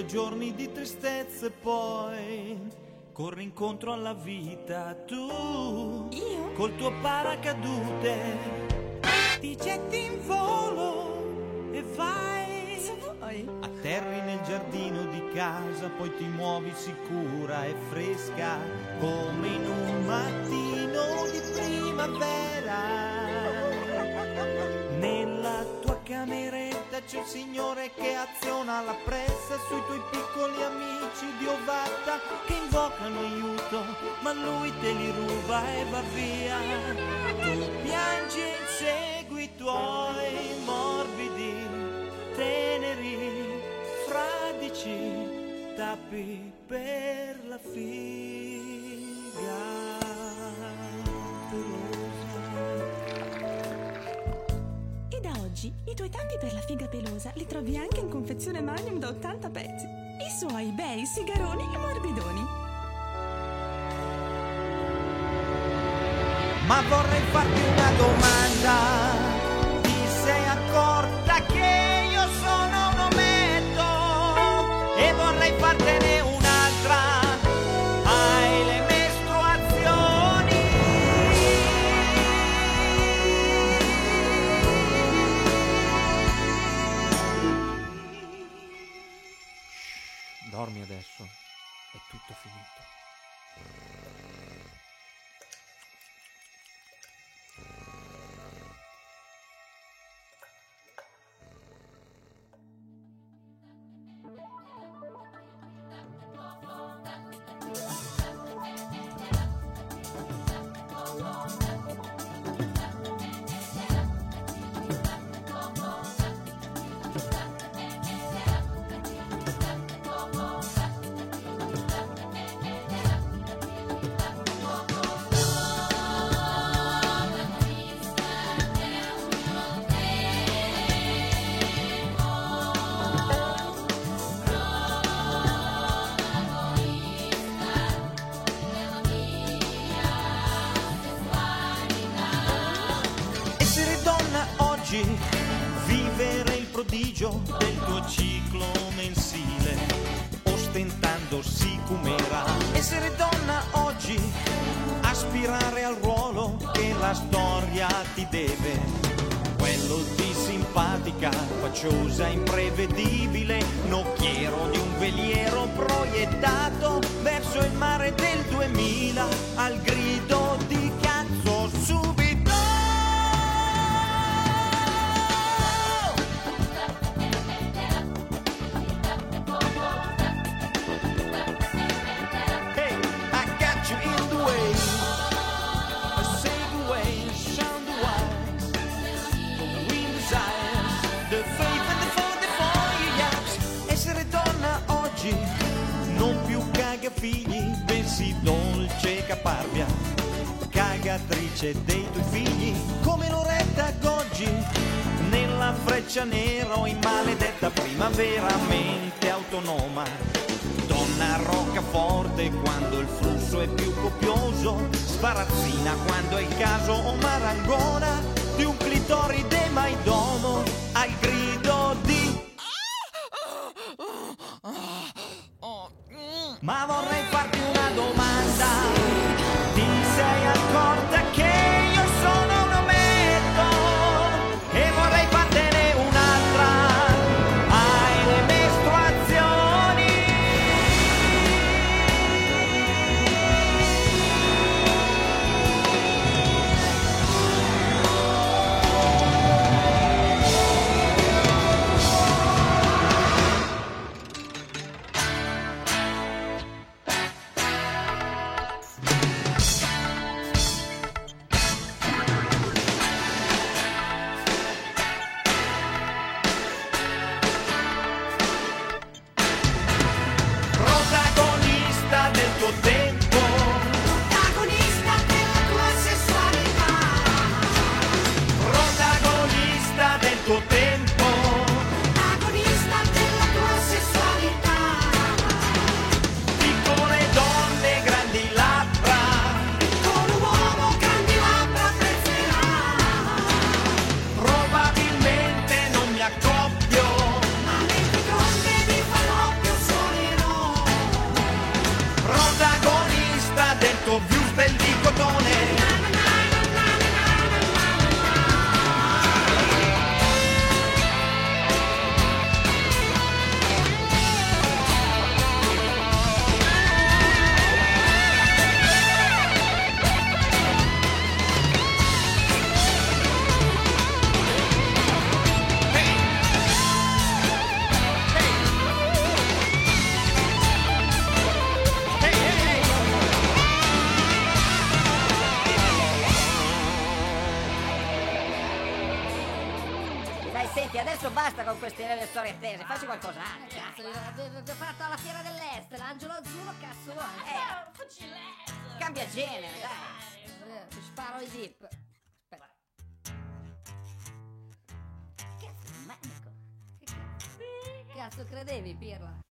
2 giorni di tristezza e poi corri incontro alla vita. Tu, io? Col tuo paracadute ti getti in volo e vai. Cosa vuoi? Atterri nel giardino di casa, poi ti muovi sicura e fresca come in un mattino di primavera. Nella tua cameretta c'è il Signore che aziona la pressa sui tuoi piccoli amici di ovatta che invocano aiuto, ma lui te li ruba e va via. Tu piangi e insegui i tuoi morbidi, teneri, fradici tappi per la figa. E da oggi i tuoi tappi per la figa pelosa li trovi anche in confezione Magnum da 80 pezzi. I suoi bei sigaroni e morbidoni. Ma vorrei farti una domanda. Ti sei accorta che io sono un ometto? E vorrei fartene un'altra. Hai le mestruazioni. Dormi adesso, è tutto finito. Vivere il prodigio del tuo ciclo mensile, ostentando sicumera. Essere donna oggi, aspirare al ruolo che la storia ti deve, quello di simpatica, faciosa, imprevedibile, nocchiero di un veliero proiettato verso il mare del 2000 al grido di cazzo subito. Figli, bensì dolce caparbia, cagatrice dei tuoi figli, come Loretta Goggi, nella Freccia Nera o in maledetta primavera, mente autonoma, donna roccaforte quando il flusso è più copioso, sbarazzina quando è il caso o marangona di un clitoride maidomo al grido di... Ma vorrei farti una domanda. Ti sei accorta che io sono un ometto? E vorrei fartene un'altra. Hai le mestruazioni. fatto viustel di cotone. Dai, senti, adesso basta con queste storie attese, facci qualcos'altro. Cazzo, vi ho fatto alla Fiera dell'Est, l'Angelo Azzurro, cazzo vuoi? Facci letto. Cambia genere, dai. Ti sparo i dip. Aspetta. Cazzo, manico. Che cazzo credevi, Pirla?